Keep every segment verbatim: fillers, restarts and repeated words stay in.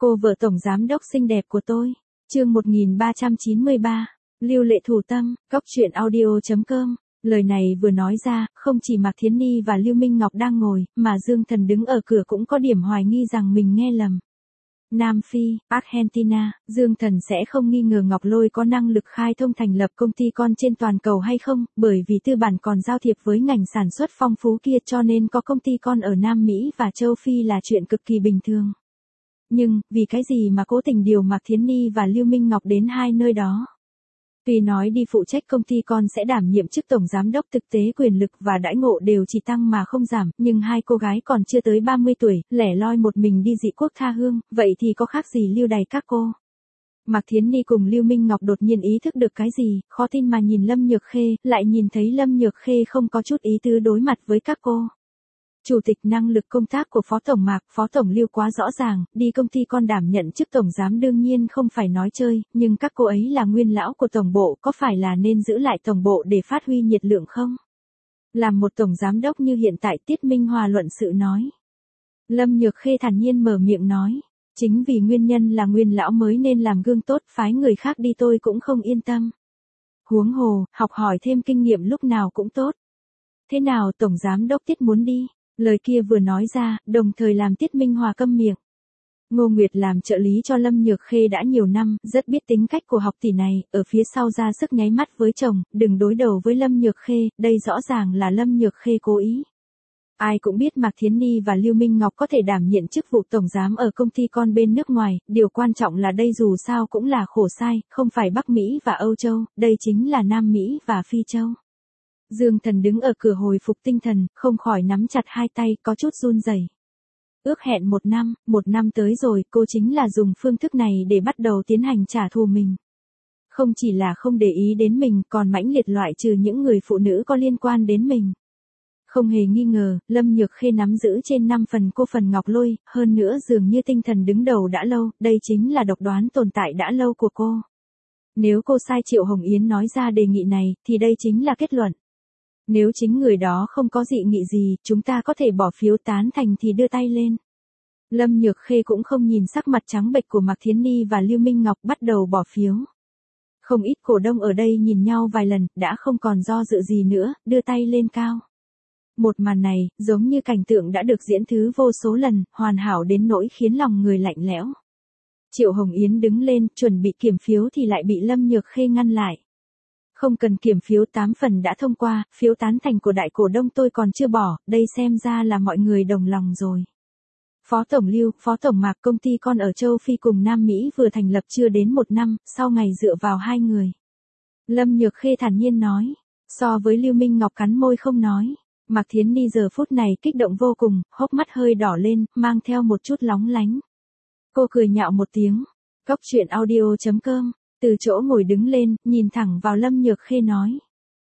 Cô vợ tổng giám đốc xinh đẹp của tôi. Chương một nghìn ba trăm chín mươi ba. Lưu Lệ Thủ Tâm, Góc Truyện Audio chấm com. Lời này vừa nói ra, không chỉ Mạc Thiến Ni và Lưu Minh Ngọc đang ngồi, mà Dương Thần đứng ở cửa cũng có điểm hoài nghi rằng mình nghe lầm. Nam Phi, Argentina, Dương Thần sẽ không nghi ngờ Ngọc Lôi có năng lực khai thông thành lập công ty con trên toàn cầu hay không, bởi vì tư bản còn giao thiệp với ngành sản xuất phong phú kia, cho nên có công ty con ở Nam Mỹ và châu Phi là chuyện cực kỳ bình thường. Nhưng, vì cái gì mà cố tình điều Mạc Thiến Ni và Lưu Minh Ngọc đến hai nơi đó? Tuy nói đi phụ trách công ty con sẽ đảm nhiệm chức tổng giám đốc, thực tế quyền lực và đãi ngộ đều chỉ tăng mà không giảm, nhưng hai cô gái còn chưa tới ba mươi tuổi, lẻ loi một mình đi dị quốc tha hương, vậy thì có khác gì lưu đày các cô? Mạc Thiến Ni cùng Lưu Minh Ngọc đột nhiên ý thức được cái gì, khó tin mà nhìn Lâm Nhược Khê, lại nhìn thấy Lâm Nhược Khê không có chút ý tứ đối mặt với các cô. Chủ tịch năng lực công tác của Phó Tổng Mạc, Phó Tổng Lưu quá rõ ràng, đi công ty con đảm nhận chức tổng giám đương nhiên không phải nói chơi, nhưng các cô ấy là nguyên lão của tổng bộ, có phải là nên giữ lại tổng bộ để phát huy nhiệt lượng không? Làm một tổng giám đốc như hiện tại, Tiết Minh Hòa luận sự nói. Lâm Nhược Khê thản nhiên mở miệng nói, chính vì nguyên nhân là nguyên lão mới nên làm gương tốt, phái người khác đi tôi cũng không yên tâm. Huống hồ, học hỏi thêm kinh nghiệm lúc nào cũng tốt. Thế nào tổng giám đốc Tiết muốn đi? Lời kia vừa nói ra, đồng thời làm Tiết Minh Hòa câm miệng. Ngô Nguyệt làm trợ lý cho Lâm Nhược Khê đã nhiều năm, rất biết tính cách của học tỷ này, ở phía sau ra sức nháy mắt với chồng, đừng đối đầu với Lâm Nhược Khê, đây rõ ràng là Lâm Nhược Khê cố ý. Ai cũng biết Mạc Thiến Ni và Lưu Minh Ngọc có thể đảm nhiệm chức vụ tổng giám ở công ty con bên nước ngoài, điều quan trọng là đây dù sao cũng là khổ sai, không phải Bắc Mỹ và Âu Châu, đây chính là Nam Mỹ và Phi Châu. Dương Thần đứng ở cửa hồi phục tinh thần, không khỏi nắm chặt hai tay, có chút run rẩy. Ước hẹn một năm, một năm tới rồi, cô chính là dùng phương thức này để bắt đầu tiến hành trả thù mình. Không chỉ là không để ý đến mình, còn mãnh liệt loại trừ những người phụ nữ có liên quan đến mình. Không hề nghi ngờ, Lâm Nhược Khê nắm giữ trên năm phần cô phần Ngọc Lôi, hơn nữa dường như tinh thần đứng đầu đã lâu, đây chính là độc đoán tồn tại đã lâu của cô. Nếu cô sai Triệu Hồng Yến nói ra đề nghị này, thì đây chính là kết luận. Nếu chính người đó không có dị nghị gì, chúng ta có thể bỏ phiếu tán thành thì đưa tay lên. Lâm Nhược Khê cũng không nhìn sắc mặt trắng bệch của Mạc Thiến Ni và Lưu Minh Ngọc, bắt đầu bỏ phiếu. Không ít cổ đông ở đây nhìn nhau vài lần, đã không còn do dự gì nữa, đưa tay lên cao. Một màn này, giống như cảnh tượng đã được diễn thứ vô số lần, hoàn hảo đến nỗi khiến lòng người lạnh lẽo. Triệu Hồng Yến đứng lên, chuẩn bị kiểm phiếu thì lại bị Lâm Nhược Khê ngăn lại. Không cần kiểm phiếu, tám phần đã thông qua, phiếu tán thành của đại cổ đông tôi còn chưa bỏ, đây xem ra là mọi người đồng lòng rồi. Phó Tổng Lưu, Phó Tổng Mạc, công ty con ở châu Phi cùng Nam Mỹ vừa thành lập chưa đến một năm, sau ngày dựa vào hai người. Lâm Nhược Khê thản nhiên nói, so với Lưu Minh Ngọc cắn môi không nói. Mạc Thiến Ni giờ phút này kích động vô cùng, hốc mắt hơi đỏ lên, mang theo một chút lóng lánh. Cô cười nhạo một tiếng. Góc Truyện Audio chấm com. Từ chỗ ngồi đứng lên, nhìn thẳng vào Lâm Nhược Khê nói.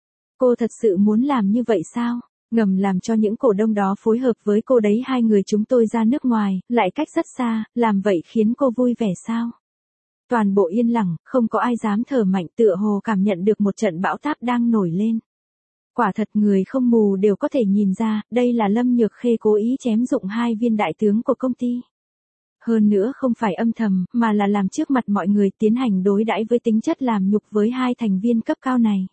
Cô thật sự muốn làm như vậy sao? Ngầm làm cho những cổ đông đó phối hợp với cô đấy, hai người chúng tôi ra nước ngoài, lại cách rất xa, làm vậy khiến cô vui vẻ sao? Toàn bộ yên lặng, không có ai dám thở mạnh, tựa hồ cảm nhận được một trận bão táp đang nổi lên. Quả thật người không mù đều có thể nhìn ra, đây là Lâm Nhược Khê cố ý chém dụng hai viên đại tướng của công ty. Hơn nữa không phải âm thầm, mà là làm trước mặt mọi người, tiến hành đối đãi với tính chất làm nhục với hai thành viên cấp cao này.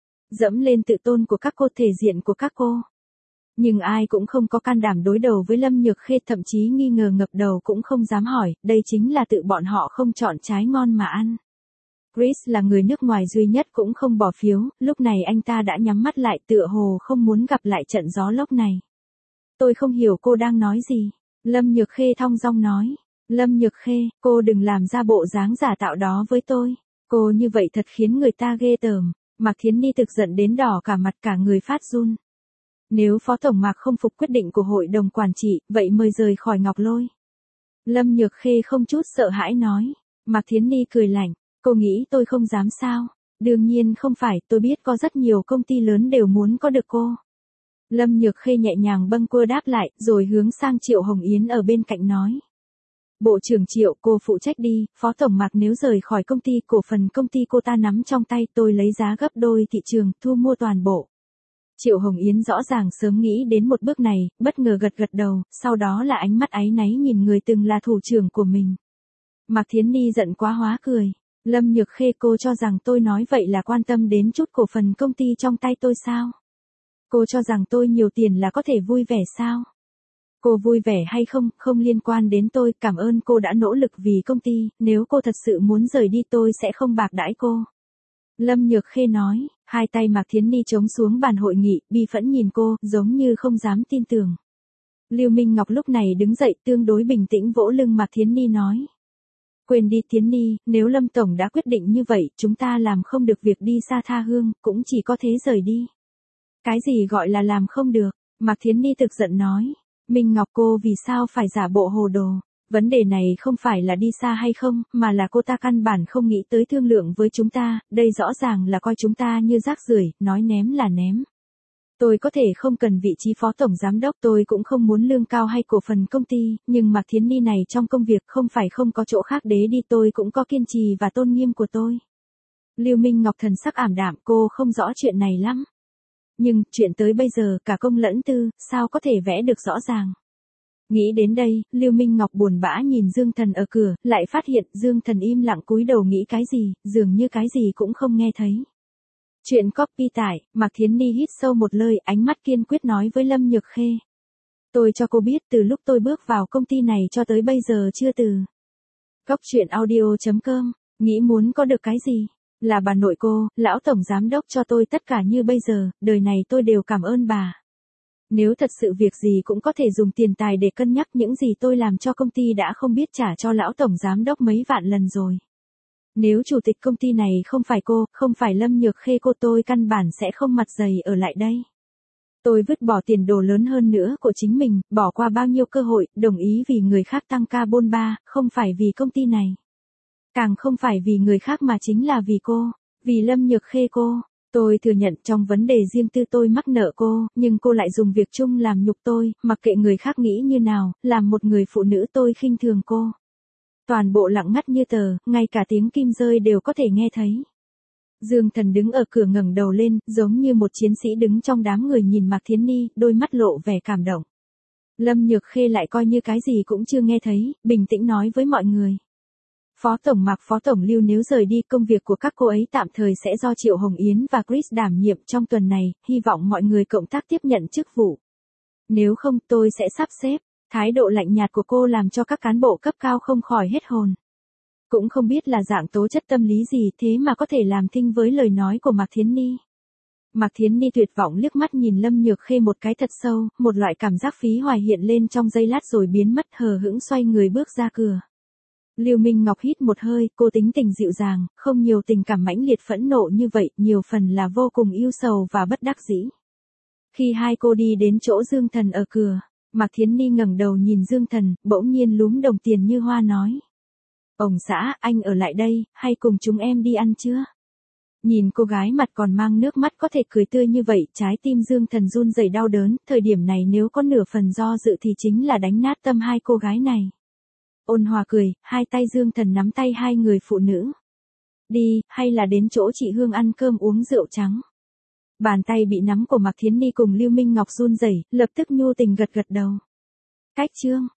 Dẫm lên tự tôn của các cô, thể diện của các cô. Nhưng ai cũng không có can đảm đối đầu với Lâm Nhược Khê, thậm chí nghi ngờ ngập đầu cũng không dám hỏi, đây chính là tự bọn họ không chọn trái ngon mà ăn. Chris là người nước ngoài duy nhất cũng không bỏ phiếu, lúc này anh ta đã nhắm mắt lại, tựa hồ không muốn gặp lại trận gió lốc này. Tôi không hiểu cô đang nói gì. Lâm Nhược Khê thong dong nói. Lâm Nhược Khê, cô đừng làm ra bộ dáng giả tạo đó với tôi. Cô như vậy thật khiến người ta ghê tởm. Mạc Thiến Ni thực giận đến đỏ cả mặt, cả người phát run. Nếu Phó Tổng Mạc không phục quyết định của hội đồng quản trị, vậy mời rời khỏi Ngọc Lôi. Lâm Nhược Khê không chút sợ hãi nói. Mạc Thiến Ni cười lạnh. Cô nghĩ tôi không dám sao? Đương nhiên không phải, tôi biết có rất nhiều công ty lớn đều muốn có được cô. Lâm Nhược Khê nhẹ nhàng bâng quơ đáp lại, rồi hướng sang Triệu Hồng Yến ở bên cạnh nói. Bộ trưởng Triệu, cô phụ trách đi, Phó Tổng Mạc nếu rời khỏi công ty, cổ phần công ty cô ta nắm trong tay, tôi lấy giá gấp đôi thị trường, thu mua toàn bộ. Triệu Hồng Yến rõ ràng sớm nghĩ đến một bước này, bất ngờ gật gật đầu, sau đó là ánh mắt áy náy nhìn người từng là thủ trưởng của mình. Mạc Thiến Ni giận quá hóa cười. Lâm Nhược Khê, cô cho rằng tôi nói vậy là quan tâm đến chút cổ phần công ty trong tay tôi sao? Cô cho rằng tôi nhiều tiền là có thể vui vẻ sao? Cô vui vẻ hay không, không liên quan đến tôi, cảm ơn cô đã nỗ lực vì công ty, nếu cô thật sự muốn rời đi tôi sẽ không bạc đãi cô. Lâm Nhược Khê nói, hai tay Mạc Thiến Ni chống xuống bàn hội nghị, bi phẫn nhìn cô, giống như không dám tin tưởng. Lưu Minh Ngọc lúc này đứng dậy tương đối bình tĩnh vỗ lưng Mạc Thiến Ni nói. Quên đi Thiến Ni, nếu Lâm Tổng đã quyết định như vậy, chúng ta làm không được việc đi xa tha hương, cũng chỉ có thế rời đi. Cái gì gọi là làm không được? Mạc Thiến Ni thực giận nói. Minh Ngọc, cô vì sao phải giả bộ hồ đồ? Vấn đề này không phải là đi xa hay không, mà là cô ta căn bản không nghĩ tới thương lượng với chúng ta, đây rõ ràng là coi chúng ta như rác rưởi, nói ném là ném. Tôi có thể không cần vị trí phó tổng giám đốc, tôi cũng không muốn lương cao hay cổ phần công ty, nhưng Mạc Thiến Ni này trong công việc không phải không có chỗ khác để đi, tôi cũng có kiên trì và tôn nghiêm của tôi. Lưu Minh Ngọc thần sắc ảm đạm, cô không rõ chuyện này lắm. Nhưng, chuyện tới bây giờ, cả công lẫn tư, sao có thể vẽ được rõ ràng. Nghĩ đến đây, Lưu Minh Ngọc buồn bã nhìn Dương Thần ở cửa, lại phát hiện Dương Thần im lặng cúi đầu nghĩ cái gì, dường như cái gì cũng không nghe thấy. Chuyện copy tải, Mạc Thiến Ni hít sâu một lời, ánh mắt kiên quyết nói với Lâm Nhược Khê. Tôi cho cô biết từ lúc tôi bước vào công ty này cho tới bây giờ chưa từ. Góc truyện audio chấm com, nghĩ muốn có được cái gì? Là bà nội cô, lão tổng giám đốc cho tôi tất cả như bây giờ, đời này tôi đều cảm ơn bà. Nếu thật sự việc gì cũng có thể dùng tiền tài để cân nhắc, những gì tôi làm cho công ty đã không biết trả cho lão tổng giám đốc mấy vạn lần rồi. Nếu chủ tịch công ty này không phải cô, không phải Lâm Nhược Khê, cô tôi căn bản sẽ không mặt dày ở lại đây. Tôi vứt bỏ tiền đồ lớn hơn nữa của chính mình, bỏ qua bao nhiêu cơ hội, đồng ý vì người khác tăng ca bôn ba, không phải vì công ty này. Càng không phải vì người khác mà chính là vì cô, vì Lâm Nhược Khê cô. Tôi thừa nhận trong vấn đề riêng tư tôi mắc nợ cô, nhưng cô lại dùng việc chung làm nhục tôi, mặc kệ người khác nghĩ như nào, làm một người phụ nữ tôi khinh thường cô. Toàn bộ lặng ngắt như tờ, ngay cả tiếng kim rơi đều có thể nghe thấy. Dương Thần đứng ở cửa ngẩng đầu lên, giống như một chiến sĩ đứng trong đám người nhìn Mạc Thiến Ni, đôi mắt lộ vẻ cảm động. Lâm Nhược Khê lại coi như cái gì cũng chưa nghe thấy, bình tĩnh nói với mọi người. Phó Tổng Mạc, Phó Tổng Lưu nếu rời đi, công việc của các cô ấy tạm thời sẽ do Triệu Hồng Yến và Chris đảm nhiệm trong tuần này, hy vọng mọi người cộng tác tiếp nhận chức vụ. Nếu không tôi sẽ sắp xếp. Thái độ lạnh nhạt của cô làm cho các cán bộ cấp cao không khỏi hết hồn. Cũng không biết là dạng tố chất tâm lý gì thế mà có thể làm thinh với lời nói của Mạc Thiến Ni. Mạc Thiến Ni tuyệt vọng liếc mắt nhìn Lâm Nhược Khê một cái thật sâu, một loại cảm giác phí hoài hiện lên trong giây lát rồi biến mất, hờ hững xoay người bước ra cửa. Lưu Minh Ngọc hít một hơi, cô tính tình dịu dàng, không nhiều tình cảm mãnh liệt phẫn nộ như vậy, nhiều phần là vô cùng ưu sầu và bất đắc dĩ. Khi hai cô đi đến chỗ Dương Thần ở cửa, Mạc Thiến Ni ngẩng đầu nhìn Dương Thần, bỗng nhiên lúm đồng tiền như hoa nói. Ông xã, anh ở lại đây, hay cùng chúng em đi ăn chưa? Nhìn cô gái mặt còn mang nước mắt có thể cười tươi như vậy, trái tim Dương Thần run rẩy đau đớn, thời điểm này nếu có nửa phần do dự thì chính là đánh nát tâm hai cô gái này. Ôn hòa cười, hai tay Dương Thần nắm tay hai người phụ nữ. Đi, hay là đến chỗ chị Hương ăn cơm uống rượu trắng? Bàn tay bị nắm của Mạc Thiến Ni cùng Lưu Minh Ngọc run rẩy, lập tức nhu tình gật gật đầu. Cách chương